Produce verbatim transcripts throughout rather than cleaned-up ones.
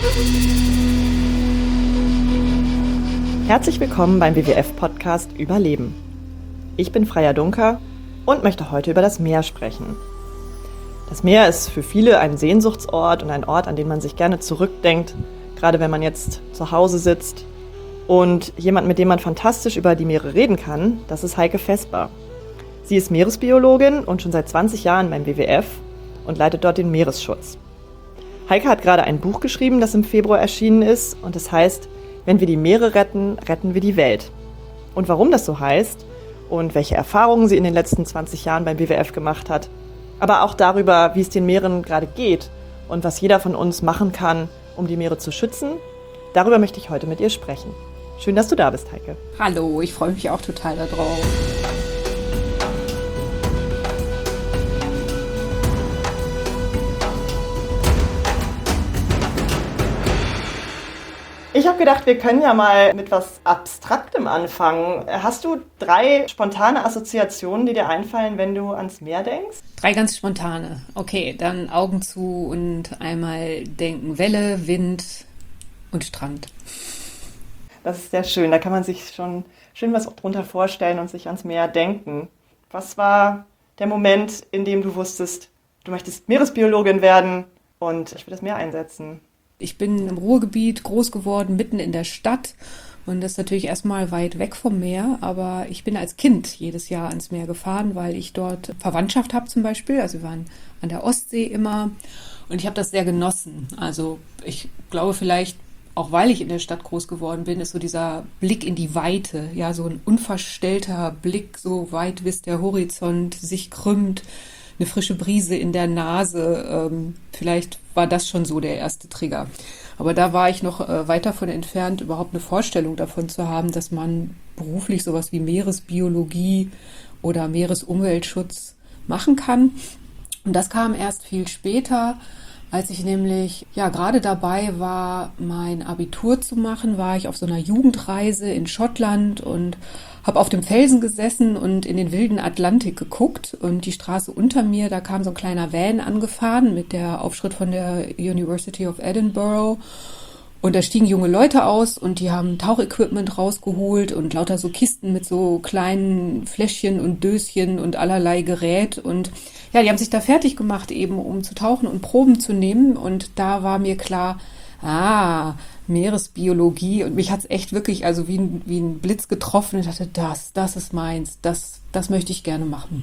Herzlich willkommen beim W W F-Podcast Überleben. Ich bin Freya Dunker und möchte heute über das Meer sprechen. Das Meer ist für viele ein Sehnsuchtsort und ein Ort, an den man sich gerne zurückdenkt, gerade wenn man jetzt zu Hause sitzt. Und jemand, mit dem man fantastisch über die Meere reden kann, das ist Heike Vesper. Sie ist Meeresbiologin und schon seit zwanzig Jahren beim W W F und leitet dort den Meeresschutz. Heike hat gerade ein Buch geschrieben, das im Februar erschienen ist, und es heißt: Wenn wir die Meere retten, retten wir die Welt. Und warum das so heißt und welche Erfahrungen sie in den letzten zwanzig Jahren beim W W F gemacht hat, aber auch darüber, wie es den Meeren gerade geht und was jeder von uns machen kann, um die Meere zu schützen, darüber möchte ich heute mit ihr sprechen. Schön, dass du da bist, Heike. Hallo, ich freue mich auch total darauf. Ich habe gedacht, wir können ja mal mit was Abstraktem anfangen. Hast du drei spontane Assoziationen, die dir einfallen, wenn du ans Meer denkst? Drei ganz spontane. Okay, dann Augen zu und einmal denken: Welle, Wind und Strand. Das ist sehr schön. Da kann man sich schon schön was drunter vorstellen und sich ans Meer denken. Was war der Moment, in dem du wusstest, du möchtest Meeresbiologin werden und ich will das Meer einsetzen? Ich bin im Ruhrgebiet groß geworden, mitten in der Stadt, und das ist natürlich erstmal weit weg vom Meer, aber ich bin als Kind jedes Jahr ans Meer gefahren, weil ich dort Verwandtschaft habe zum Beispiel. Also wir waren an der Ostsee immer und ich habe das sehr genossen. Also ich glaube vielleicht, auch weil ich in der Stadt groß geworden bin, ist so dieser Blick in die Weite, ja, so ein unverstellter Blick, so weit bis der Horizont sich krümmt, eine frische Brise in der Nase. Ähm, vielleicht war das schon so der erste Trigger. Aber da war ich noch äh, weit davon entfernt, überhaupt eine Vorstellung davon zu haben, dass man beruflich sowas wie Meeresbiologie oder Meeresumweltschutz machen kann. Und das kam erst viel später. Als ich nämlich ja gerade dabei war, mein Abitur zu machen, war ich auf so einer Jugendreise in Schottland und habe auf dem Felsen gesessen und in den wilden Atlantik geguckt. Und die Straße unter mir, da kam so ein kleiner Van angefahren mit der Aufschrift von der University of Edinburgh. Und da stiegen junge Leute aus und die haben Tauchequipment rausgeholt und lauter so Kisten mit so kleinen Fläschchen und Döschen und allerlei Gerät. Und ja, die haben sich da fertig gemacht, eben um zu tauchen und Proben zu nehmen. Und da war mir klar, ah, Meeresbiologie. Und mich hat's echt wirklich, also wie ein, wie ein Blitz getroffen. Ich dachte, das, das ist meins, das, das möchte ich gerne machen.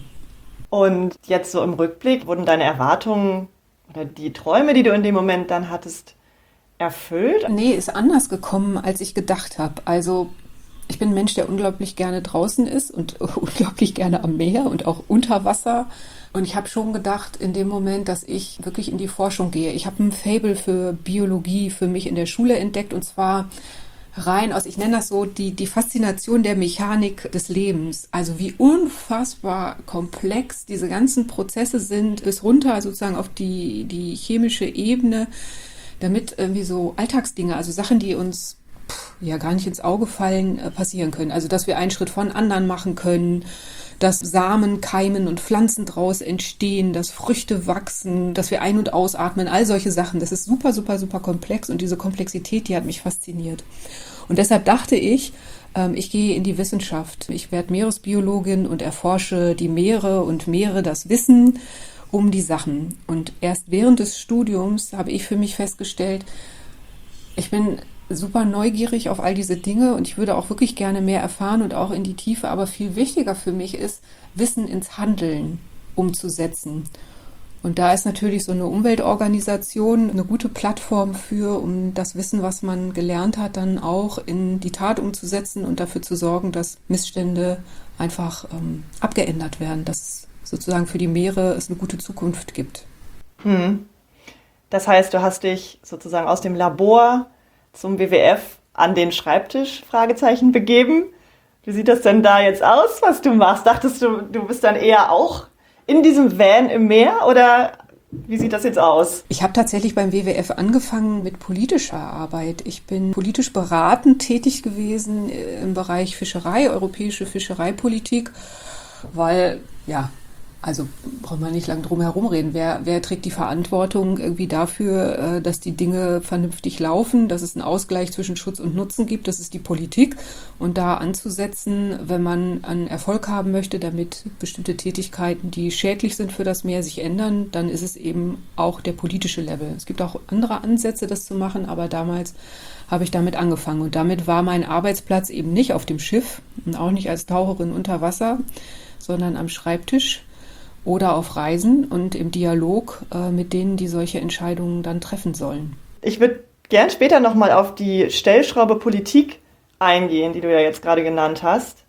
Und jetzt so im Rückblick, wurden deine Erwartungen oder die Träume, die du in dem Moment dann hattest, erfüllt? Nee, ist anders gekommen, als ich gedacht habe. Also ich bin ein Mensch, der unglaublich gerne draußen ist und unglaublich gerne am Meer und auch unter Wasser. Und ich habe schon gedacht in dem Moment, dass ich wirklich in die Forschung gehe. Ich habe ein Faible für Biologie für mich in der Schule entdeckt, und zwar rein aus, ich nenne das so, die, die Faszination der Mechanik des Lebens. Also wie unfassbar komplex diese ganzen Prozesse sind, bis runter sozusagen auf die, die chemische Ebene, damit irgendwie so Alltagsdinge, also Sachen, die uns pff, ja gar nicht ins Auge fallen, äh, passieren können. Also dass wir einen Schritt von anderen machen können, dass Samen keimen und Pflanzen draus entstehen, dass Früchte wachsen, dass wir ein- und ausatmen, all solche Sachen. Das ist super, super, super komplex, und diese Komplexität, die hat mich fasziniert. Und deshalb dachte ich, ähm, ich gehe in die Wissenschaft. Ich werde Meeresbiologin und erforsche die Meere und mehre das Wissen um die Sachen. Und erst während des Studiums habe ich für mich festgestellt, ich bin super neugierig auf all diese Dinge und ich würde auch wirklich gerne mehr erfahren und auch in die Tiefe. Aber viel wichtiger für mich ist, Wissen ins Handeln umzusetzen. Und da ist natürlich so eine Umweltorganisation eine gute Plattform für, um das Wissen, was man gelernt hat, dann auch in die Tat umzusetzen und dafür zu sorgen, dass Missstände einfach ähm, abgeändert werden, dass sozusagen für die Meere es eine gute Zukunft gibt. Hm. Das heißt, du hast dich sozusagen aus dem Labor zum W W F an den Schreibtisch, Fragezeichen, begeben. Wie sieht das denn da jetzt aus, was du machst? Dachtest du, du bist dann eher auch in diesem Van im Meer, oder wie sieht das jetzt aus? Ich habe tatsächlich beim W W F angefangen mit politischer Arbeit. Ich bin politisch beratend tätig gewesen im Bereich Fischerei, europäische Fischereipolitik, weil, ja, Also braucht man nicht lange drum herum reden. Wer, wer trägt die Verantwortung irgendwie dafür, dass die Dinge vernünftig laufen, dass es einen Ausgleich zwischen Schutz und Nutzen gibt? Das ist die Politik. Und da anzusetzen, wenn man einen Erfolg haben möchte, damit bestimmte Tätigkeiten, die schädlich sind für das Meer, sich ändern, dann ist es eben auch der politische Level. Es gibt auch andere Ansätze, das zu machen, aber damals habe ich damit angefangen. Und damit war mein Arbeitsplatz eben nicht auf dem Schiff und auch nicht als Taucherin unter Wasser, sondern am Schreibtisch oder auf Reisen und im Dialog äh, mit denen, die solche Entscheidungen dann treffen sollen. Ich würde gern später nochmal auf die Stellschraube Politik eingehen, die du ja jetzt gerade genannt hast.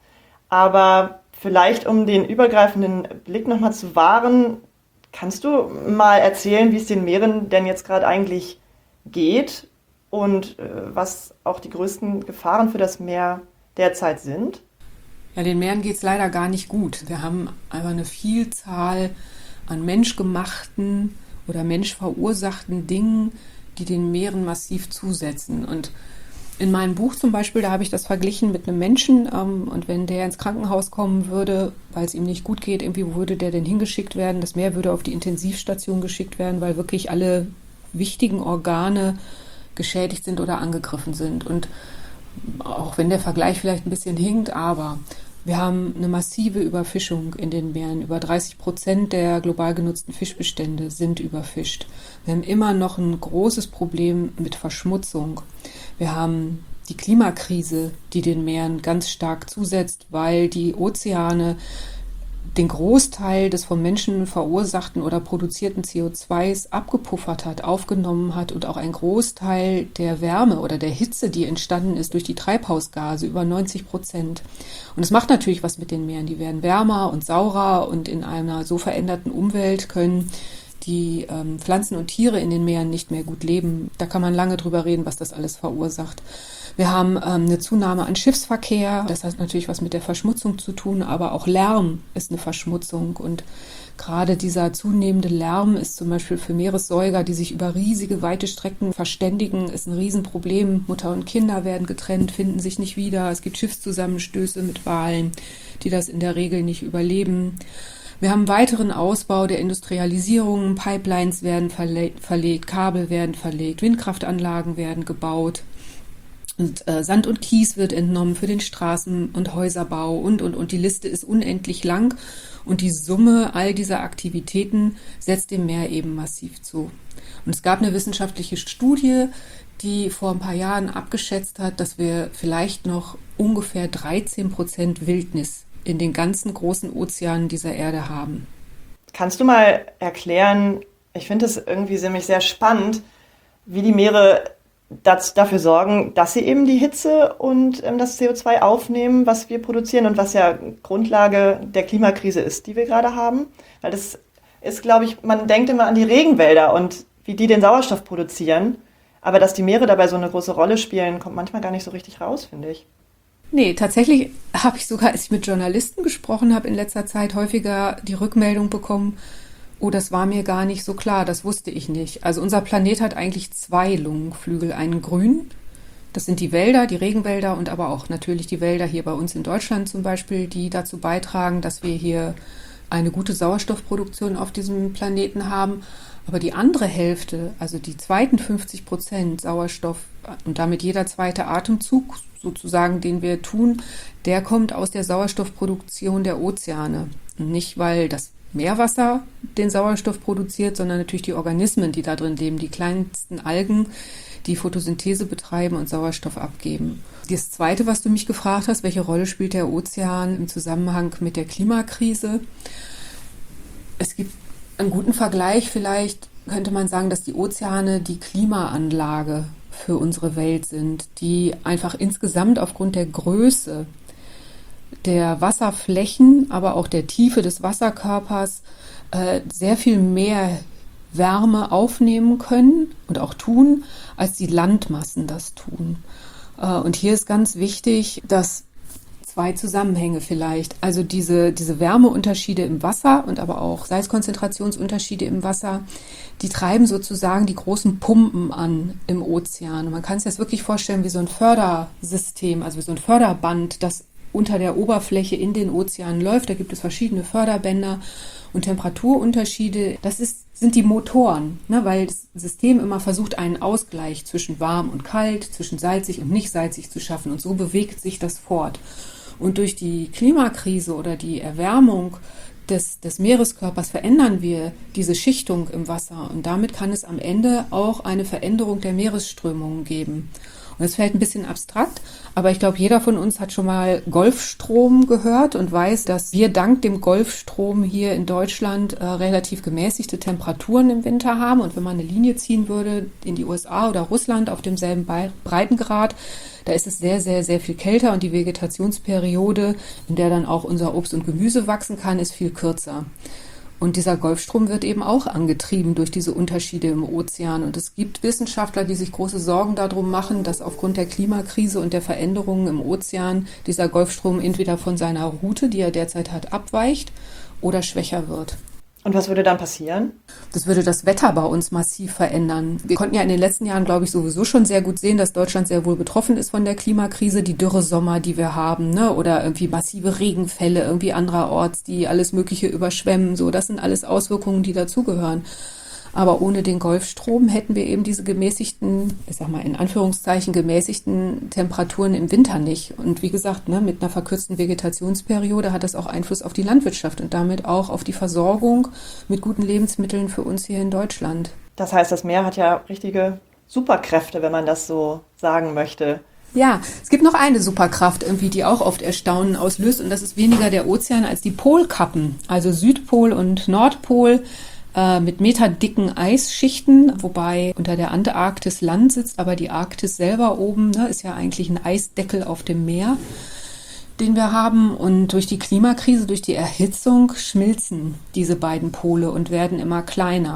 Aber vielleicht, um den übergreifenden Blick nochmal zu wahren, kannst du mal erzählen, wie es den Meeren denn jetzt gerade eigentlich geht und äh, was auch die größten Gefahren für das Meer derzeit sind? Ja, den Meeren geht es leider gar nicht gut. Wir haben einfach eine Vielzahl an menschgemachten oder menschverursachten Dingen, die den Meeren massiv zusetzen. Und in meinem Buch zum Beispiel, da habe ich das verglichen mit einem Menschen. Ähm, und wenn der ins Krankenhaus kommen würde, weil es ihm nicht gut geht, irgendwie, wo würde der denn hingeschickt werden? Das Meer würde auf die Intensivstation geschickt werden, weil wirklich alle wichtigen Organe geschädigt sind oder angegriffen sind. Und auch wenn der Vergleich vielleicht ein bisschen hinkt, aber wir haben eine massive Überfischung in den Meeren. Über dreißig Prozent der global genutzten Fischbestände sind überfischt. Wir haben immer noch ein großes Problem mit Verschmutzung. Wir haben die Klimakrise, die den Meeren ganz stark zusetzt, weil die Ozeane den Großteil des vom Menschen verursachten oder produzierten C O zwei s abgepuffert hat, aufgenommen hat und auch ein Großteil der Wärme oder der Hitze, die entstanden ist durch die Treibhausgase, über neunzig Prozent. Und es macht natürlich was mit den Meeren. Die werden wärmer und saurer und in einer so veränderten Umwelt können die ähm, Pflanzen und Tiere in den Meeren nicht mehr gut leben. Da kann man lange drüber reden, was das alles verursacht. Wir haben ähm, eine Zunahme an Schiffsverkehr. Das hat natürlich was mit der Verschmutzung zu tun, aber auch Lärm ist eine Verschmutzung. Und gerade dieser zunehmende Lärm ist zum Beispiel für Meeressäuger, die sich über riesige, weite Strecken verständigen, ist ein Riesenproblem. Mutter und Kinder werden getrennt, finden sich nicht wieder. Es gibt Schiffszusammenstöße mit Walen, die das in der Regel nicht überleben. Wir haben einen weiteren Ausbau der Industrialisierung. Pipelines werden verle- verlegt, Kabel werden verlegt, Windkraftanlagen werden gebaut. Und äh, Sand und Kies wird entnommen für den Straßen- und Häuserbau und, und, und die Liste ist unendlich lang. Und die Summe all dieser Aktivitäten setzt dem Meer eben massiv zu. Und es gab eine wissenschaftliche Studie, die vor ein paar Jahren abgeschätzt hat, dass wir vielleicht noch ungefähr dreizehn Prozent Wildnis in den ganzen großen Ozeanen dieser Erde haben. Kannst du mal erklären, ich finde es irgendwie ziemlich sehr spannend, wie die Meere das, dafür sorgen, dass sie eben die Hitze und ähm, das C O zwei aufnehmen, was wir produzieren und was ja Grundlage der Klimakrise ist, die wir gerade haben. Weil das ist, glaube ich, man denkt immer an die Regenwälder und wie die den Sauerstoff produzieren. Aber dass die Meere dabei so eine große Rolle spielen, kommt manchmal gar nicht so richtig raus, finde ich. Nee, tatsächlich habe ich sogar, als ich mit Journalisten gesprochen habe, in letzter Zeit häufiger die Rückmeldung bekommen, oh, das war mir gar nicht so klar, das wusste ich nicht. Also unser Planet hat eigentlich zwei Lungenflügel, einen grünen, das sind die Wälder, die Regenwälder und aber auch natürlich die Wälder hier bei uns in Deutschland zum Beispiel, die dazu beitragen, dass wir hier eine gute Sauerstoffproduktion auf diesem Planeten haben. Aber die andere Hälfte, also die zweiten fünfzig Prozent Sauerstoff und damit jeder zweite Atemzug sozusagen, den wir tun, der kommt aus der Sauerstoffproduktion der Ozeane. Und nicht, weil das Meerwasser den Sauerstoff produziert, sondern natürlich die Organismen, die da drin leben, die kleinsten Algen, die Photosynthese betreiben und Sauerstoff abgeben. Das Zweite, was du mich gefragt hast, welche Rolle spielt der Ozean im Zusammenhang mit der Klimakrise? Es gibt einen guten Vergleich, vielleicht könnte man sagen, dass die Ozeane die Klimaanlage für unsere Welt sind, die einfach insgesamt aufgrund der Größe der Wasserflächen, aber auch der Tiefe des Wasserkörpers äh, sehr viel mehr Wärme aufnehmen können und auch tun, als die Landmassen das tun. Äh, und hier ist ganz wichtig, dass zwei Zusammenhänge vielleicht, also diese, diese Wärmeunterschiede im Wasser und aber auch Salzkonzentrationsunterschiede im Wasser, die treiben sozusagen die großen Pumpen an im Ozean. Und man kann sich das wirklich vorstellen wie so ein Fördersystem, also wie so ein Förderband, das unter der Oberfläche in den Ozeanen läuft. Da gibt es verschiedene Förderbänder Und Temperaturunterschiede, das ist, sind die Motoren, ne? Weil das System immer versucht, einen Ausgleich zwischen warm und kalt, zwischen salzig und nicht salzig zu schaffen. Und so bewegt sich das fort. Und durch die Klimakrise oder die Erwärmung des, des Meereskörpers verändern wir diese Schichtung im Wasser. Und damit kann es am Ende auch eine Veränderung der Meeresströmungen geben. Und das fällt ein bisschen abstrakt, aber ich glaube, jeder von uns hat schon mal Golfstrom gehört und weiß, dass wir dank dem Golfstrom hier in Deutschland äh, relativ gemäßigte Temperaturen im Winter haben. Und wenn man eine Linie ziehen würde in die U S A oder Russland auf demselben Breitengrad, da ist es sehr, sehr, sehr viel kälter und die Vegetationsperiode, in der dann auch unser Obst und Gemüse wachsen kann, ist viel kürzer. Und dieser Golfstrom wird eben auch angetrieben durch diese Unterschiede im Ozean. Und es gibt Wissenschaftler, die sich große Sorgen darum machen, dass aufgrund der Klimakrise und der Veränderungen im Ozean dieser Golfstrom entweder von seiner Route, die er derzeit hat, abweicht oder schwächer wird. Und was würde dann passieren? Das würde das Wetter bei uns massiv verändern. Wir konnten ja in den letzten Jahren, glaube ich, sowieso schon sehr gut sehen, dass Deutschland sehr wohl betroffen ist von der Klimakrise. Die Dürresommer, die wir haben, ne? Oder irgendwie massive Regenfälle irgendwie andererorts, die alles Mögliche überschwemmen. So, das sind alles Auswirkungen, die dazugehören. Aber ohne den Golfstrom hätten wir eben diese gemäßigten, ich sag mal in Anführungszeichen gemäßigten Temperaturen im Winter nicht. Und wie gesagt, ne, mit einer verkürzten Vegetationsperiode hat das auch Einfluss auf die Landwirtschaft und damit auch auf die Versorgung mit guten Lebensmitteln für uns hier in Deutschland. Das heißt, das Meer hat ja richtige Superkräfte, wenn man das so sagen möchte. Ja, es gibt noch eine Superkraft irgendwie, die auch oft Erstaunen auslöst, und das ist weniger der Ozean als die Polkappen, also Südpol und Nordpol, mit meterdicken Eisschichten, wobei unter der Antarktis Land sitzt, aber die Arktis selber oben, ne, ist ja eigentlich ein Eisdeckel auf dem Meer, den wir haben. Und durch die Klimakrise, durch die Erhitzung schmilzen diese beiden Pole und werden immer kleiner.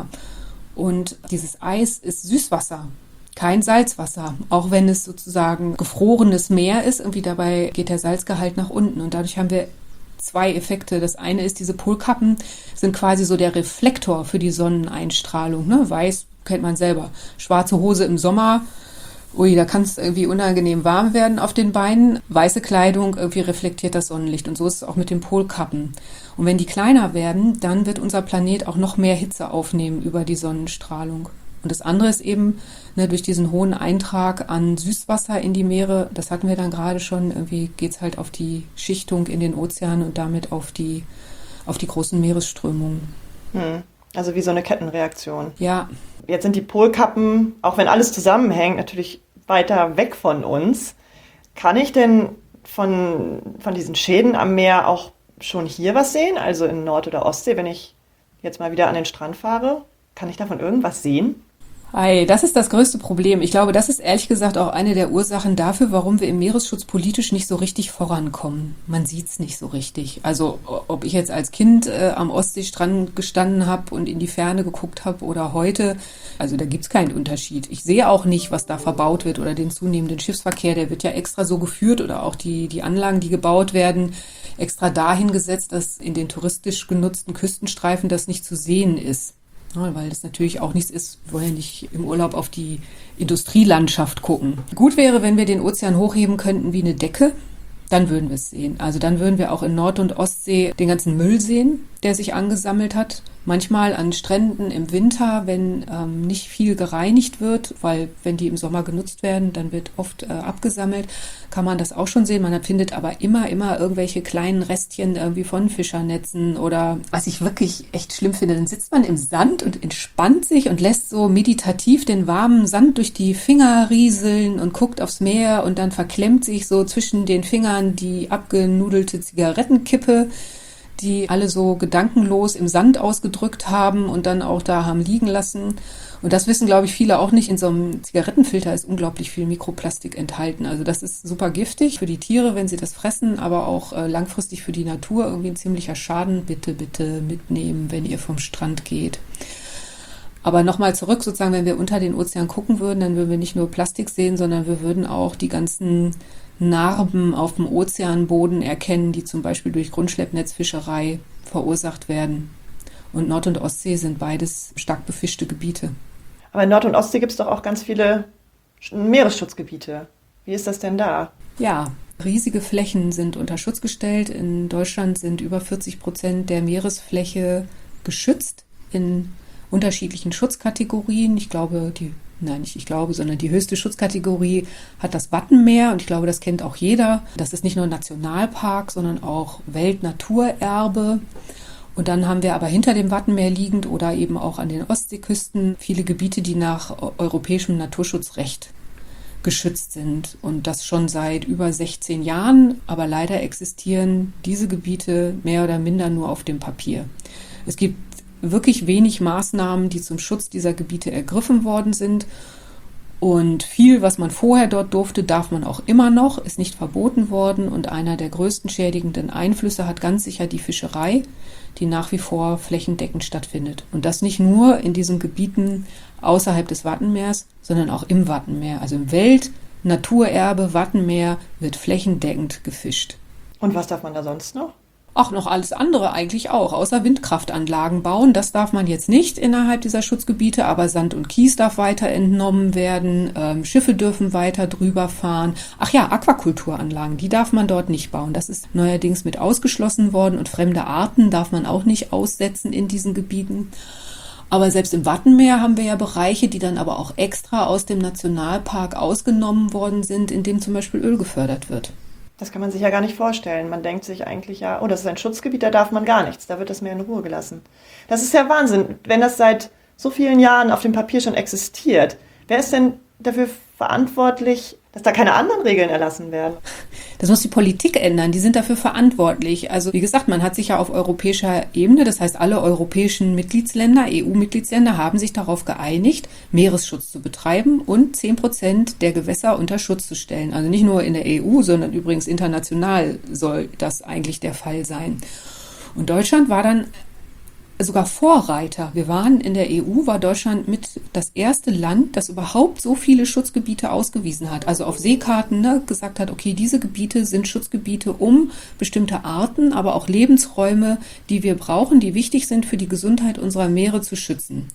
Und dieses Eis ist Süßwasser, kein Salzwasser, auch wenn es sozusagen gefrorenes Meer ist. Irgendwie dabei geht der Salzgehalt nach unten und dadurch haben wir zwei Effekte. Das eine ist, diese Polkappen sind quasi so der Reflektor für die Sonneneinstrahlung. Ne? Weiß kennt man selber. Schwarze Hose im Sommer, ui, da kann es irgendwie unangenehm warm werden auf den Beinen. Weiße Kleidung, irgendwie reflektiert das Sonnenlicht. Und so ist es auch mit den Polkappen. Und wenn die kleiner werden, dann wird unser Planet auch noch mehr Hitze aufnehmen über die Sonnenstrahlung. Und das andere ist eben, ne, durch diesen hohen Eintrag an Süßwasser in die Meere, das hatten wir dann gerade schon, irgendwie geht es halt auf die Schichtung in den Ozeanen und damit auf die, auf die großen Meeresströmungen. Hm. Also wie so eine Kettenreaktion. Ja. Jetzt sind die Polkappen, auch wenn alles zusammenhängt, natürlich weiter weg von uns. Kann ich denn von, von diesen Schäden am Meer auch schon hier was sehen? Also in Nord- oder Ostsee, wenn ich jetzt mal wieder an den Strand fahre? Kann ich davon irgendwas sehen? Ei, das ist das größte Problem. Ich glaube, das ist ehrlich gesagt auch eine der Ursachen dafür, warum wir im Meeresschutz politisch nicht so richtig vorankommen. Man sieht's nicht so richtig. Also ob ich jetzt als Kind äh, am Ostseestrand gestanden habe und in die Ferne geguckt habe oder heute, also da gibt's keinen Unterschied. Ich sehe auch nicht, was da verbaut wird oder den zunehmenden Schiffsverkehr. Der wird ja extra so geführt oder auch die, die Anlagen, die gebaut werden, extra dahin gesetzt, dass in den touristisch genutzten Küstenstreifen das nicht zu sehen ist. Ja, weil das natürlich auch nichts ist, wir wollen ja nicht im Urlaub auf die Industrielandschaft gucken. Gut wäre, wenn wir den Ozean hochheben könnten wie eine Decke, dann würden wir es sehen. Also dann würden wir auch in Nord- und Ostsee den ganzen Müll sehen, der sich angesammelt hat. Manchmal an Stränden im Winter, wenn ähm, nicht viel gereinigt wird, weil wenn die im Sommer genutzt werden, dann wird oft äh, abgesammelt, kann man das auch schon sehen. Man findet aber immer, immer irgendwelche kleinen Restchen irgendwie von Fischernetzen oder was ich wirklich echt schlimm finde, dann sitzt man im Sand und entspannt sich und lässt so meditativ den warmen Sand durch die Finger rieseln und guckt aufs Meer und dann verklemmt sich so zwischen den Fingern die abgenudelte Zigarettenkippe, die alle so gedankenlos im Sand ausgedrückt haben und dann auch da haben liegen lassen. Und das wissen, glaube ich, viele auch nicht. In so einem Zigarettenfilter ist unglaublich viel Mikroplastik enthalten. Also das ist super giftig für die Tiere, wenn sie das fressen, aber auch äh, langfristig für die Natur irgendwie ein ziemlicher Schaden. Bitte, bitte mitnehmen, wenn ihr vom Strand geht. Aber nochmal zurück, sozusagen, wenn wir unter den Ozean gucken würden, dann würden wir nicht nur Plastik sehen, sondern wir würden auch die ganzen Narben auf dem Ozeanboden erkennen, die zum Beispiel durch Grundschleppnetzfischerei verursacht werden. Und Nord- und Ostsee sind beides stark befischte Gebiete. Aber in Nord- und Ostsee gibt es doch auch ganz viele Meeresschutzgebiete. Wie ist das denn da? Ja, riesige Flächen sind unter Schutz gestellt. In Deutschland sind über vierzig Prozent der Meeresfläche geschützt in unterschiedlichen Schutzkategorien. Ich glaube, die, nein, nicht ich glaube, sondern die höchste Schutzkategorie hat das Wattenmeer und ich glaube, das kennt auch jeder. Das ist nicht nur Nationalpark, sondern auch Weltnaturerbe. Und dann haben wir aber hinter dem Wattenmeer liegend oder eben auch an den Ostseeküsten viele Gebiete, die nach europäischem Naturschutzrecht geschützt sind. Und das schon seit über sechzehn Jahren. Aber leider existieren diese Gebiete mehr oder minder nur auf dem Papier. Es gibt wirklich wenig Maßnahmen, die zum Schutz dieser Gebiete ergriffen worden sind. Und viel, was man vorher dort durfte, darf man auch immer noch, ist nicht verboten worden. Und einer der größten schädigenden Einflüsse hat ganz sicher die Fischerei, die nach wie vor flächendeckend stattfindet. Und das nicht nur in diesen Gebieten außerhalb des Wattenmeers, sondern auch im Wattenmeer. Also im Weltnaturerbe Wattenmeer wird flächendeckend gefischt. Und was darf man da sonst noch? Auch noch alles andere eigentlich auch, außer Windkraftanlagen bauen. Das darf man jetzt nicht innerhalb dieser Schutzgebiete, aber Sand und Kies darf weiter entnommen werden, ähm, Schiffe dürfen weiter drüber fahren. Ach ja, Aquakulturanlagen, die darf man dort nicht bauen. Das ist neuerdings mit ausgeschlossen worden und fremde Arten darf man auch nicht aussetzen in diesen Gebieten. Aber selbst im Wattenmeer haben wir ja Bereiche, die dann aber auch extra aus dem Nationalpark ausgenommen worden sind, in dem zum Beispiel Öl gefördert wird. Das kann man sich ja gar nicht vorstellen. Man denkt sich eigentlich ja, oh, das ist ein Schutzgebiet, da darf man gar nichts, da wird das Meer in Ruhe gelassen. Das ist ja Wahnsinn, wenn das seit so vielen Jahren auf dem Papier schon existiert. Wer ist denn dafür verantwortlich, dass da keine anderen Regeln erlassen werden? Das muss die Politik ändern, die sind dafür verantwortlich. Also wie gesagt, man hat sich ja auf europäischer Ebene, das heißt alle europäischen Mitgliedsländer, E U-Mitgliedsländer haben sich darauf geeinigt, Meeresschutz zu betreiben und zehn Prozent der Gewässer unter Schutz zu stellen. Also nicht nur in der E U, sondern übrigens international soll das eigentlich der Fall sein. Und Deutschland war dann sogar Vorreiter. Wir waren in der E U, war Deutschland mit das erste Land, das überhaupt so viele Schutzgebiete ausgewiesen hat. Also auf Seekarten ne, gesagt hat, okay, diese Gebiete sind Schutzgebiete, um bestimmte Arten, aber auch Lebensräume, die wir brauchen, die wichtig sind für die Gesundheit unserer Meere zu schützen.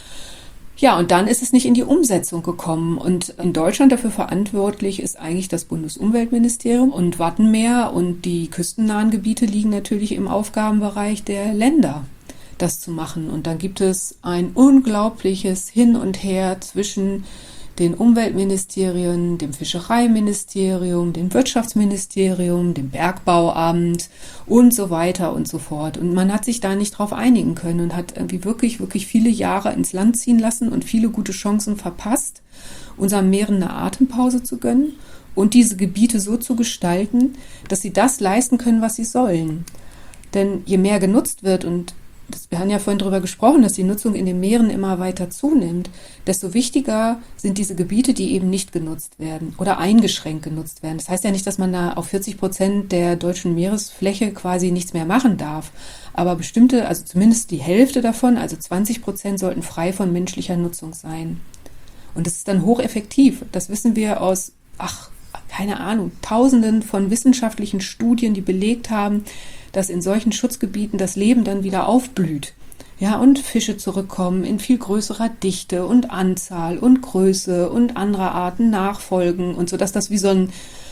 Ja, und dann ist es nicht in die Umsetzung gekommen. Und in Deutschland dafür verantwortlich ist eigentlich das Bundesumweltministerium und Wattenmeer und die küstennahen Gebiete liegen natürlich im Aufgabenbereich der Länder, das zu machen. Und dann gibt es ein unglaubliches Hin und Her zwischen den Umweltministerien, dem Fischereiministerium, dem Wirtschaftsministerium, dem Bergbauamt und so weiter und so fort. Und man hat sich da nicht drauf einigen können und hat irgendwie wirklich, wirklich viele Jahre ins Land ziehen lassen und viele gute Chancen verpasst, unseren Meeren eine Atempause zu gönnen und diese Gebiete so zu gestalten, dass sie das leisten können, was sie sollen. Denn je mehr genutzt wird und Das, wir haben ja vorhin darüber gesprochen, dass die Nutzung in den Meeren immer weiter zunimmt, desto wichtiger sind diese Gebiete, die eben nicht genutzt werden oder eingeschränkt genutzt werden. Das heißt ja nicht, dass man da auf vierzig Prozent der deutschen Meeresfläche quasi nichts mehr machen darf. Aber bestimmte, also zumindest die Hälfte davon, also zwanzig Prozent sollten frei von menschlicher Nutzung sein. Und das ist dann hocheffektiv. Das wissen wir aus, ach, keine Ahnung, Tausenden von wissenschaftlichen Studien, die belegt haben, dass in solchen Schutzgebieten das Leben dann wieder aufblüht. Ja, und Fische zurückkommen in viel größerer Dichte und Anzahl und Größe und andere Arten nachfolgen und so, dass das wie so ein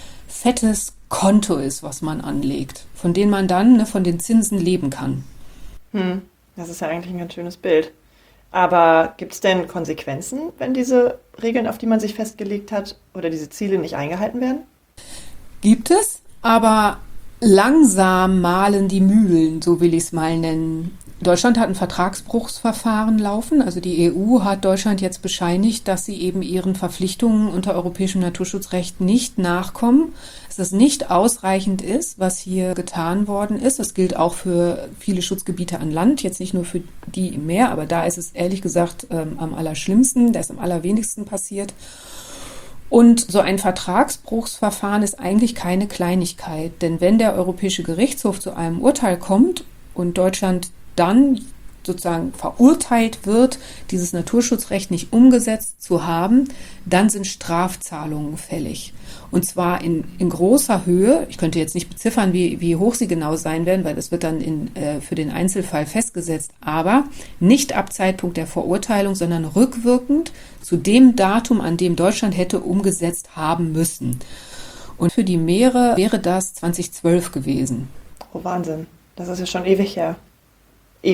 fettes Konto ist, was man anlegt, von dem man dann ne, von den Zinsen leben kann. Hm, das ist ja eigentlich ein ganz schönes Bild. Aber gibt es denn Konsequenzen, wenn diese Regeln, auf die man sich festgelegt hat, oder diese Ziele nicht eingehalten werden? Gibt es, aber langsam mahlen die Mühlen, so will ich es mal nennen. Deutschland hat ein Vertragsbruchsverfahren laufen. Also die E U hat Deutschland jetzt bescheinigt, dass sie eben ihren Verpflichtungen unter europäischem Naturschutzrecht nicht nachkommen, dass das nicht ausreichend ist, was hier getan worden ist. Das gilt auch für viele Schutzgebiete an Land, jetzt nicht nur für die im Meer, aber da ist es ehrlich gesagt ähm, am allerschlimmsten, da ist am allerwenigsten passiert. Und so ein Vertragsbruchsverfahren ist eigentlich keine Kleinigkeit, denn wenn der Europäische Gerichtshof zu einem Urteil kommt und Deutschland dann sozusagen verurteilt wird, dieses Naturschutzrecht nicht umgesetzt zu haben, dann sind Strafzahlungen fällig. Und zwar in, in großer Höhe. Ich könnte jetzt nicht beziffern, wie, wie hoch sie genau sein werden, weil das wird dann in, äh, für den Einzelfall festgesetzt. Aber nicht ab Zeitpunkt der Verurteilung, sondern rückwirkend zu dem Datum, an dem Deutschland hätte umgesetzt haben müssen. Und für die Meere wäre das zweitausendzwölf gewesen. Oh, Wahnsinn. Das ist ja schon ewig her. Ewig.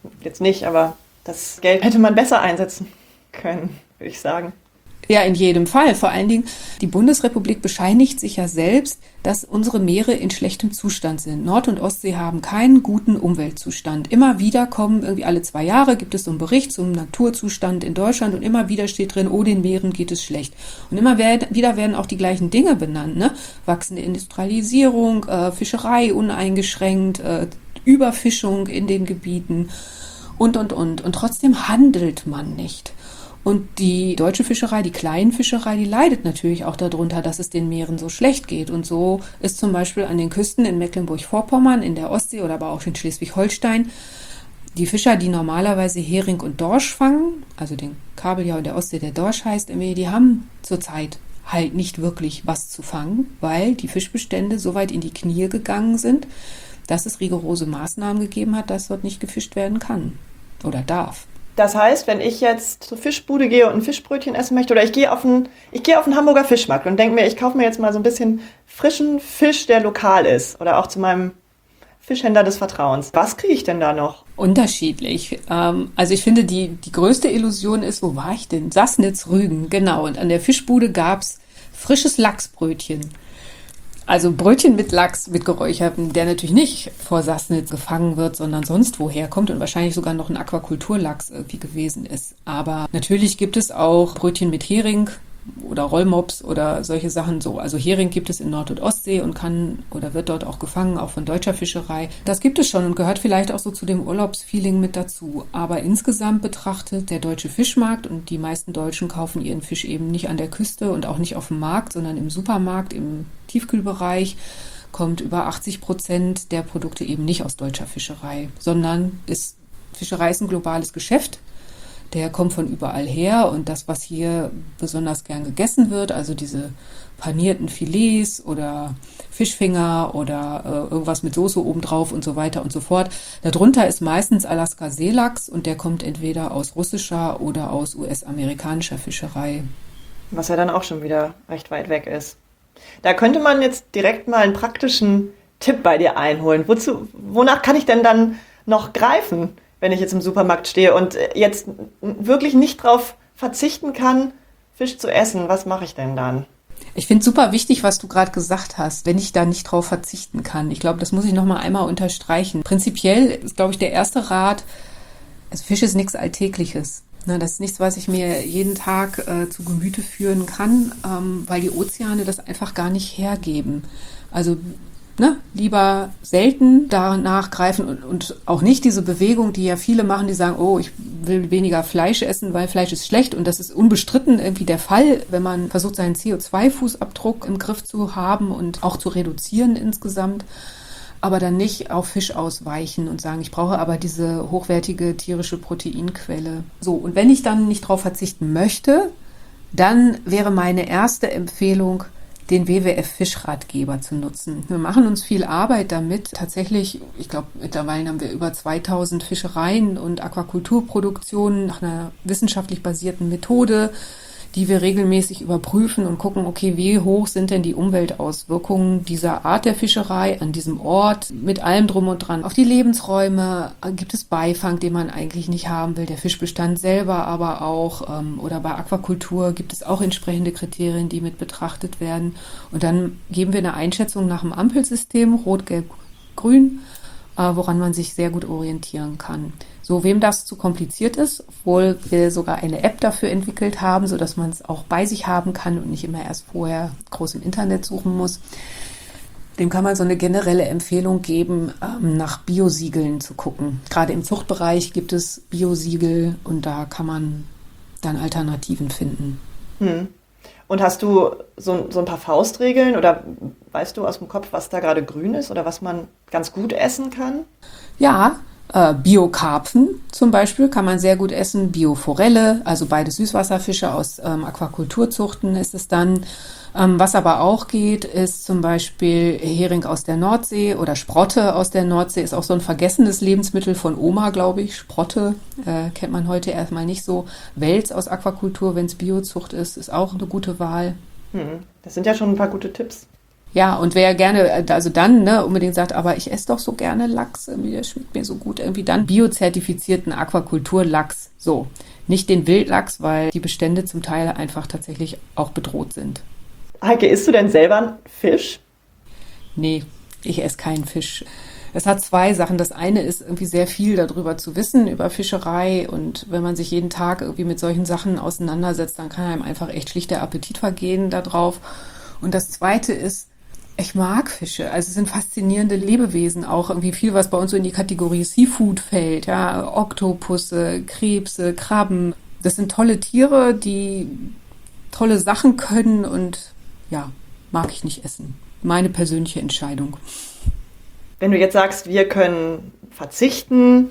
jetzt nicht, aber das Geld hätte man besser einsetzen können, würde ich sagen. Ja, in jedem Fall. Vor allen Dingen, die Bundesrepublik bescheinigt sich ja selbst, dass unsere Meere in schlechtem Zustand sind. Nord- und Ostsee haben keinen guten Umweltzustand. Immer wieder kommen, irgendwie alle zwei Jahre gibt es so einen Bericht zum Naturzustand in Deutschland und immer wieder steht drin, oh, den Meeren geht es schlecht. Und immer wieder werden auch die gleichen Dinge benannt, ne? Wachsende Industrialisierung, äh, Fischerei uneingeschränkt, äh, Überfischung in den Gebieten und, und, und. Und trotzdem handelt man nicht. Und die deutsche Fischerei, die Kleinfischerei, die leidet natürlich auch darunter, dass es den Meeren so schlecht geht. Und so ist zum Beispiel an den Küsten in Mecklenburg-Vorpommern, in der Ostsee oder aber auch in Schleswig-Holstein, die Fischer, die normalerweise Hering und Dorsch fangen, also den Kabeljau in der Ostsee, der Dorsch heißt, die haben zurzeit halt nicht wirklich was zu fangen, weil die Fischbestände so weit in die Knie gegangen sind, dass es rigorose Maßnahmen gegeben hat, dass dort nicht gefischt werden kann oder darf. Das heißt, wenn ich jetzt zur Fischbude gehe und ein Fischbrötchen essen möchte oder ich gehe auf einen, ich gehe auf einen Hamburger Fischmarkt und denke mir, ich kaufe mir jetzt mal so ein bisschen frischen Fisch, der lokal ist oder auch zu meinem Fischhändler des Vertrauens. Was kriege ich denn da noch? Unterschiedlich. Ähm, also ich finde, die, die größte Illusion ist, wo war ich denn? Sassnitz, Rügen, genau. Und an der Fischbude gab's frisches Lachsbrötchen. Also Brötchen mit Lachs, mit geräucherten, der natürlich nicht vor Sassnitz gefangen wird, sondern sonst woher kommt und wahrscheinlich sogar noch ein Aquakulturlachs irgendwie gewesen ist. Aber natürlich gibt es auch Brötchen mit Hering oder Rollmops oder solche Sachen so. Also Hering gibt es in Nord- und Ostsee und kann oder wird dort auch gefangen, auch von deutscher Fischerei. Das gibt es schon und gehört vielleicht auch so zu dem Urlaubsfeeling mit dazu. Aber insgesamt betrachtet der deutsche Fischmarkt, und die meisten Deutschen kaufen ihren Fisch eben nicht an der Küste und auch nicht auf dem Markt, sondern im Supermarkt, im Tiefkühlbereich, kommt über achtzig Prozent der Produkte eben nicht aus deutscher Fischerei, sondern ist, Fischerei ist ein globales Geschäft. Der kommt von überall her und das, was hier besonders gern gegessen wird, also diese panierten Filets oder Fischfinger oder äh, irgendwas mit Soße obendrauf und so weiter und so fort. Darunter ist meistens Alaska-Seelachs und der kommt entweder aus russischer oder aus U S-amerikanischer Fischerei. Was ja dann auch schon wieder recht weit weg ist. Da könnte man jetzt direkt mal einen praktischen Tipp bei dir einholen. Wozu, wonach kann ich denn dann noch greifen, wenn ich jetzt im Supermarkt stehe und jetzt wirklich nicht drauf verzichten kann, Fisch zu essen? Was mache ich denn dann? Ich finde es super wichtig, was du gerade gesagt hast, wenn ich da nicht drauf verzichten kann. Ich glaube, das muss ich noch mal einmal unterstreichen. Prinzipiell ist, glaube ich, der erste Rat, also Fisch ist nichts Alltägliches. Ne, das ist nichts, was ich mir jeden Tag äh, zu Gemüte führen kann, ähm, weil die Ozeane das einfach gar nicht hergeben. Also Ne, lieber selten danach greifen und, und auch nicht diese Bewegung, die ja viele machen, die sagen, oh, ich will weniger Fleisch essen, weil Fleisch ist schlecht. Und das ist unbestritten irgendwie der Fall, wenn man versucht, seinen C O zwei Fußabdruck im Griff zu haben und auch zu reduzieren insgesamt. Aber dann nicht auf Fisch ausweichen und sagen, ich brauche aber diese hochwertige tierische Proteinquelle. So, und wenn ich dann nicht drauf verzichten möchte, dann wäre meine erste Empfehlung, den W W F-Fischratgeber zu nutzen. Wir machen uns viel Arbeit damit. Tatsächlich, ich glaube, mittlerweile haben wir über zweitausend Fischereien und Aquakulturproduktionen nach einer wissenschaftlich basierten Methode, die wir regelmäßig überprüfen und gucken, okay, wie hoch sind denn die Umweltauswirkungen dieser Art der Fischerei an diesem Ort mit allem drum und dran. Auf die Lebensräume gibt es Beifang, den man eigentlich nicht haben will, der Fischbestand selber aber auch, ähm, oder bei Aquakultur gibt es auch entsprechende Kriterien, die mit betrachtet werden. Und dann geben wir eine Einschätzung nach dem Ampelsystem, Rot, Gelb, Grün, äh, woran man sich sehr gut orientieren kann. So, wem das zu kompliziert ist, obwohl wir sogar eine App dafür entwickelt haben, sodass man es auch bei sich haben kann und nicht immer erst vorher groß im Internet suchen muss, dem kann man so eine generelle Empfehlung geben, ähm, nach Biosiegeln zu gucken. Gerade im Zuchtbereich gibt es Biosiegel und da kann man dann Alternativen finden. Hm. Und hast du so, so ein paar Faustregeln oder weißt du aus dem Kopf, was da gerade grün ist oder was man ganz gut essen kann? Ja, Äh, Bio-Karpfen zum Beispiel kann man sehr gut essen, Bio-Forelle, also beide Süßwasserfische aus ähm, Aquakulturzuchten ist es dann. Ähm, was aber auch geht, ist zum Beispiel Hering aus der Nordsee oder Sprotte aus der Nordsee, ist auch so ein vergessenes Lebensmittel von Oma, glaube ich. Sprotte äh, kennt man heute erstmal nicht so. Wels aus Aquakultur, wenn es Biozucht ist, ist auch eine gute Wahl. Hm. Das sind ja schon ein paar gute Tipps. Ja, und wer gerne, also dann ne, unbedingt sagt, aber ich esse doch so gerne Lachs, irgendwie, der schmeckt mir so gut, irgendwie dann biozertifizierten Aquakulturlachs. So, nicht den Wildlachs, weil die Bestände zum Teil einfach tatsächlich auch bedroht sind. Heike, isst du denn selber Fisch? Nee, ich esse keinen Fisch. Es hat zwei Sachen. Das eine ist irgendwie sehr viel darüber zu wissen, über Fischerei. Und wenn man sich jeden Tag irgendwie mit solchen Sachen auseinandersetzt, dann kann einem einfach echt schlicht der Appetit vergehen da drauf. Und das zweite ist, ich mag Fische. Also es sind faszinierende Lebewesen auch. Irgendwie viel, was bei uns so in die Kategorie Seafood fällt. Ja, Oktopusse, Krebse, Krabben. Das sind tolle Tiere, die tolle Sachen können und ja, mag ich nicht essen. Meine persönliche Entscheidung. Wenn du jetzt sagst, wir können verzichten,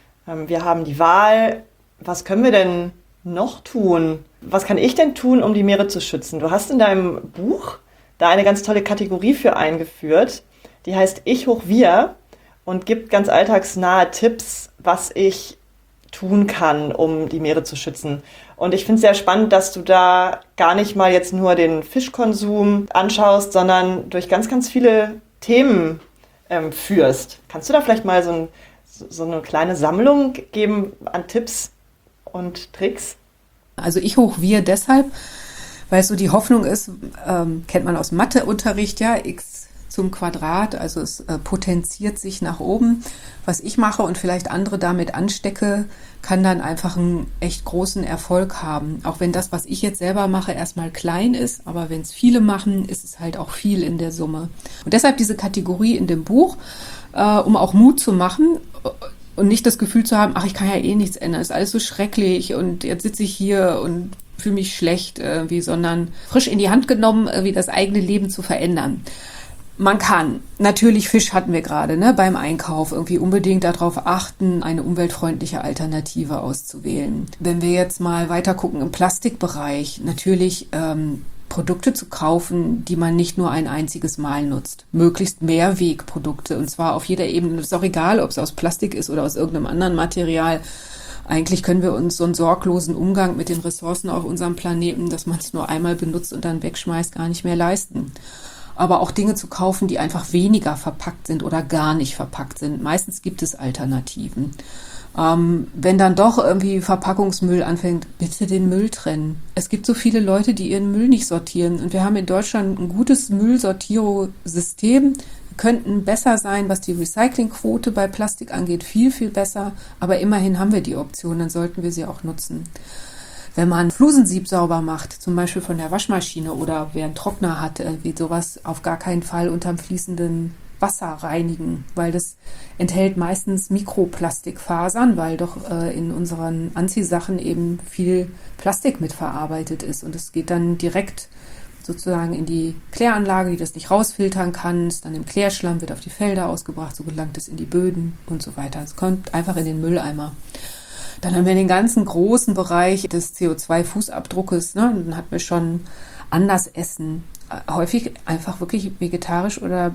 wir haben die Wahl, was können wir denn noch tun? Was kann ich denn tun, um die Meere zu schützen? Du hast in deinem Buch da eine ganz tolle Kategorie für eingeführt, die heißt Ich hoch wir und gibt ganz alltagsnahe Tipps, was ich tun kann, um die Meere zu schützen. Und ich finde es sehr spannend, dass du da gar nicht mal jetzt nur den Fischkonsum anschaust, sondern durch ganz, ganz viele Themen ähm, führst. Kannst du da vielleicht mal so, ein, so eine kleine Sammlung geben an Tipps und Tricks? Also ich hoch wir deshalb, weil es so die Hoffnung ist, ähm, kennt man aus Matheunterricht, ja, x zum Quadrat, also es äh, potenziert sich nach oben. Was ich mache und vielleicht andere damit anstecke, kann dann einfach einen echt großen Erfolg haben. Auch wenn das, was ich jetzt selber mache, erstmal klein ist, aber wenn es viele machen, ist es halt auch viel in der Summe. Und deshalb diese Kategorie in dem Buch, äh, um auch Mut zu machen und nicht das Gefühl zu haben, ach, ich kann ja eh nichts ändern, ist alles so schrecklich und jetzt sitze ich hier und fühle mich schlecht, irgendwie, sondern frisch in die Hand genommen, irgendwie das eigene Leben zu verändern. Man kann. Natürlich Fisch hatten wir gerade, ne, beim Einkauf irgendwie unbedingt darauf achten, eine umweltfreundliche Alternative auszuwählen. Wenn wir jetzt mal weiter gucken im Plastikbereich, natürlich ähm, Produkte zu kaufen, die man nicht nur ein einziges Mal nutzt. Möglichst Mehrwegprodukte und zwar auf jeder Ebene. Es ist auch egal, ob es aus Plastik ist oder aus irgendeinem anderen Material. Eigentlich können wir uns so einen sorglosen Umgang mit den Ressourcen auf unserem Planeten, dass man es nur einmal benutzt und dann wegschmeißt, gar nicht mehr leisten. Aber auch Dinge zu kaufen, die einfach weniger verpackt sind oder gar nicht verpackt sind. Meistens gibt es Alternativen. Ähm, wenn dann doch irgendwie Verpackungsmüll anfängt, bitte den Müll trennen. Es gibt so viele Leute, die ihren Müll nicht sortieren. Und wir haben in Deutschland ein gutes Müllsortierungssystem. Wir könnten besser sein, was die Recyclingquote bei Plastik angeht. Viel, viel besser. Aber immerhin haben wir die Option, dann sollten wir sie auch nutzen. Wenn man Flusensieb sauber macht, zum Beispiel von der Waschmaschine oder wer einen Trockner hat, irgendwie sowas auf gar keinen Fall unterm fließenden Wasser reinigen, weil das enthält meistens Mikroplastikfasern, weil doch äh, in unseren Anziehsachen eben viel Plastik mitverarbeitet ist und es geht dann direkt sozusagen in die Kläranlage, die das nicht rausfiltern kann, ist dann im Klärschlamm, wird auf die Felder ausgebracht, so gelangt es in die Böden und so weiter. Es kommt einfach in den Mülleimer. Dann haben wir den ganzen großen Bereich des C O zwei Fußabdruckes. Ne? Dann hatten wir schon anders essen. Häufig einfach wirklich vegetarisch oder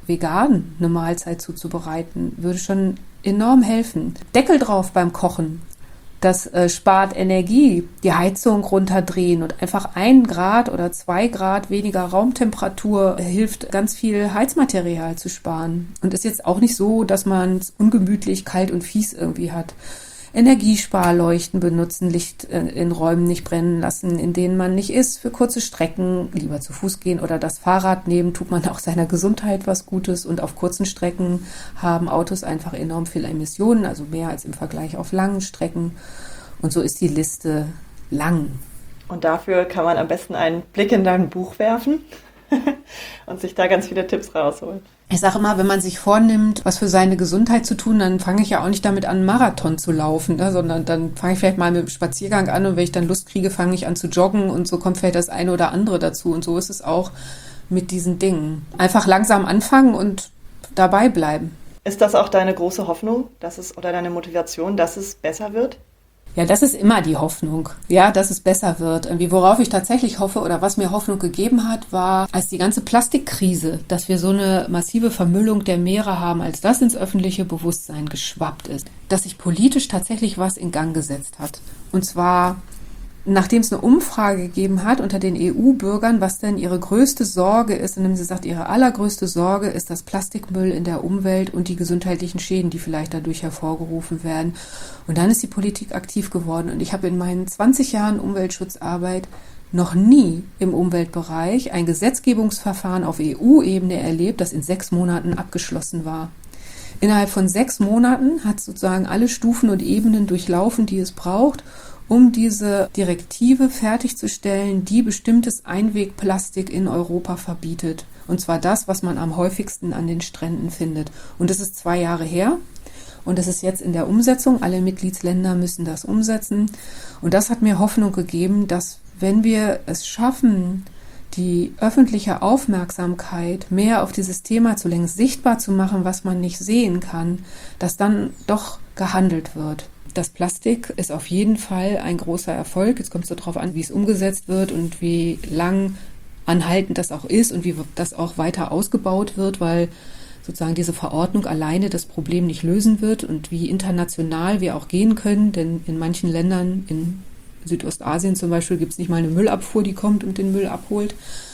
vegan eine Mahlzeit zuzubereiten, würde schon enorm helfen. Deckel drauf beim Kochen. Das äh, spart Energie. Die Heizung runterdrehen und einfach ein Grad oder zwei Grad weniger Raumtemperatur hilft, ganz viel Heizmaterial zu sparen. Und ist jetzt auch nicht so, dass man es ungemütlich, kalt und fies irgendwie hat. Energiesparleuchten benutzen, Licht in Räumen nicht brennen lassen, in denen man nicht ist, für kurze Strecken lieber zu Fuß gehen oder das Fahrrad nehmen, tut man auch seiner Gesundheit was Gutes und auf kurzen Strecken haben Autos einfach enorm viel Emissionen, also mehr als im Vergleich auf langen Strecken und so ist die Liste lang. Und dafür kann man am besten einen Blick in dein Buch werfen und sich da ganz viele Tipps rausholen. Ich sage immer, wenn man sich vornimmt, was für seine Gesundheit zu tun, dann fange ich ja auch nicht damit an, einen Marathon zu laufen, ne? Sondern dann fange ich vielleicht mal mit dem Spaziergang an und wenn ich dann Lust kriege, fange ich an zu joggen und so kommt vielleicht das eine oder andere dazu. Und so ist es auch mit diesen Dingen. Einfach langsam anfangen und dabei bleiben. Ist das auch deine große Hoffnung, dass es oder deine Motivation, dass es besser wird? Ja, das ist immer die Hoffnung, ja, dass es besser wird. Irgendwie, worauf ich tatsächlich hoffe oder was mir Hoffnung gegeben hat, war, als die ganze Plastikkrise, dass wir so eine massive Vermüllung der Meere haben, als das ins öffentliche Bewusstsein geschwappt ist, dass sich politisch tatsächlich was in Gang gesetzt hat. Und zwar nachdem es eine Umfrage gegeben hat unter den E U-Bürgern, was denn ihre größte Sorge ist, indem sie sagt, ihre allergrößte Sorge ist das Plastikmüll in der Umwelt und die gesundheitlichen Schäden, die vielleicht dadurch hervorgerufen werden. Und dann ist die Politik aktiv geworden. Und ich habe in meinen zwanzig Jahren Umweltschutzarbeit noch nie im Umweltbereich ein Gesetzgebungsverfahren auf E U-Ebene erlebt, das in sechs Monaten abgeschlossen war. Innerhalb von sechs Monaten hat sozusagen alle Stufen und Ebenen durchlaufen, die es braucht, um diese Direktive fertigzustellen, die bestimmtes Einwegplastik in Europa verbietet. Und zwar das, was man am häufigsten an den Stränden findet. Und das ist zwei Jahre her. Und das ist jetzt in der Umsetzung. Alle Mitgliedsländer müssen das umsetzen. Und das hat mir Hoffnung gegeben, dass wenn wir es schaffen, die öffentliche Aufmerksamkeit mehr auf dieses Thema zu lenken, sichtbar zu machen, was man nicht sehen kann, dass dann doch gehandelt wird. Das Plastik ist auf jeden Fall ein großer Erfolg. Jetzt kommt es so darauf an, wie es umgesetzt wird und wie lang anhaltend das auch ist und wie das auch weiter ausgebaut wird, weil sozusagen diese Verordnung alleine das Problem nicht lösen wird und wie international wir auch gehen können, denn in manchen Ländern, in Südostasien zum Beispiel, gibt es nicht mal eine Müllabfuhr, die kommt und den Müll abholt.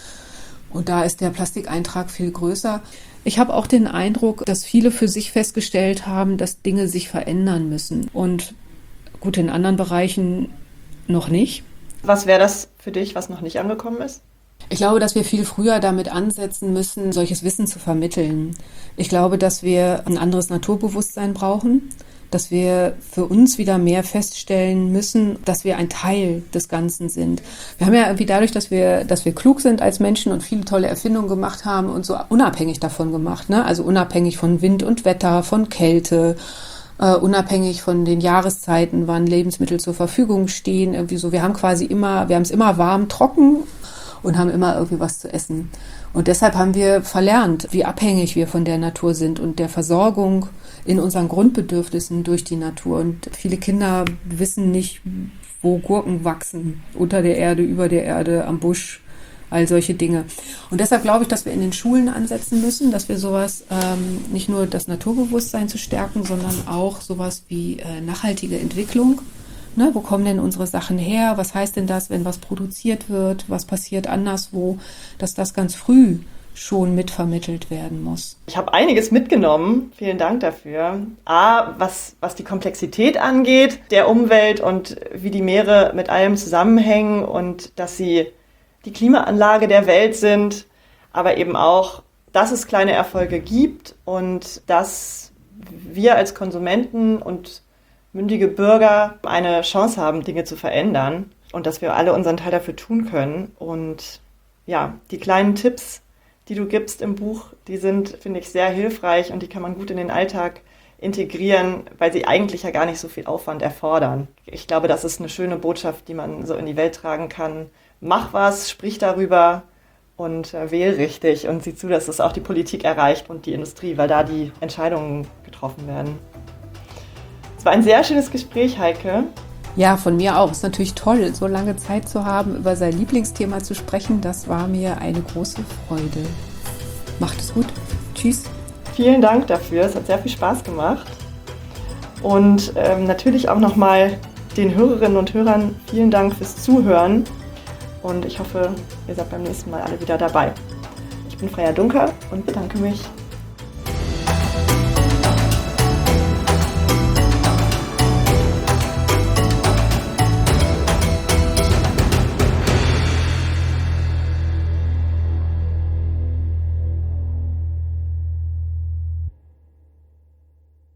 Und da ist der Plastikeintrag viel größer. Ich habe auch den Eindruck, dass viele für sich festgestellt haben, dass Dinge sich verändern müssen. Und gut, in anderen Bereichen noch nicht. Was wäre das für dich, was noch nicht angekommen ist? Ich glaube, dass wir viel früher damit ansetzen müssen, solches Wissen zu vermitteln. Ich glaube, dass wir ein anderes Naturbewusstsein brauchen, dass wir für uns wieder mehr feststellen müssen, dass wir ein Teil des Ganzen sind. Wir haben ja irgendwie dadurch, dass wir, dass wir klug sind als Menschen und viele tolle Erfindungen gemacht haben und so unabhängig davon gemacht, ne? Also unabhängig von Wind und Wetter, von Kälte, uh, unabhängig von den Jahreszeiten, wann Lebensmittel zur Verfügung stehen. Irgendwie so, wir haben quasi immer, wir haben es immer warm, trocken und haben immer irgendwie was zu essen. Und deshalb haben wir verlernt, wie abhängig wir von der Natur sind und der Versorgung in unseren Grundbedürfnissen durch die Natur. Und viele Kinder wissen nicht, wo Gurken wachsen, unter der Erde, über der Erde, am Busch, all solche Dinge. Und deshalb glaube ich, dass wir in den Schulen ansetzen müssen, dass wir sowas, ähm, nicht nur das Naturbewusstsein zu stärken, sondern auch sowas wie äh, nachhaltige Entwicklung. Ne, wo kommen denn unsere Sachen her? Was heißt denn das, wenn was produziert wird? Was passiert anderswo? Dass das ganz früh schon mitvermittelt werden muss. Ich habe einiges mitgenommen. Vielen Dank dafür. A, was, was die Komplexität angeht der Umwelt und wie die Meere mit allem zusammenhängen und dass sie die Klimaanlage der Welt sind, aber eben auch, dass es kleine Erfolge gibt und dass wir als Konsumenten und mündige Bürger eine Chance haben, Dinge zu verändern und dass wir alle unseren Teil dafür tun können. Und ja, die kleinen Tipps, die du gibst im Buch, die sind, finde ich, sehr hilfreich und die kann man gut in den Alltag integrieren, weil sie eigentlich ja gar nicht so viel Aufwand erfordern. Ich glaube, das ist eine schöne Botschaft, die man so in die Welt tragen kann. Mach was, sprich darüber und äh, wähl richtig und sieh zu, dass es auch die Politik erreicht und die Industrie, weil da die Entscheidungen getroffen werden. Es war ein sehr schönes Gespräch, Heike. Ja, von mir auch. Es ist natürlich toll, so lange Zeit zu haben, über sein Lieblingsthema zu sprechen. Das war mir eine große Freude. Macht es gut. Tschüss. Vielen Dank dafür. Es hat sehr viel Spaß gemacht. Und ähm, natürlich auch nochmal den Hörerinnen und Hörern vielen Dank fürs Zuhören. Und ich hoffe, ihr seid beim nächsten Mal alle wieder dabei. Ich bin Freya Dunker und bedanke mich.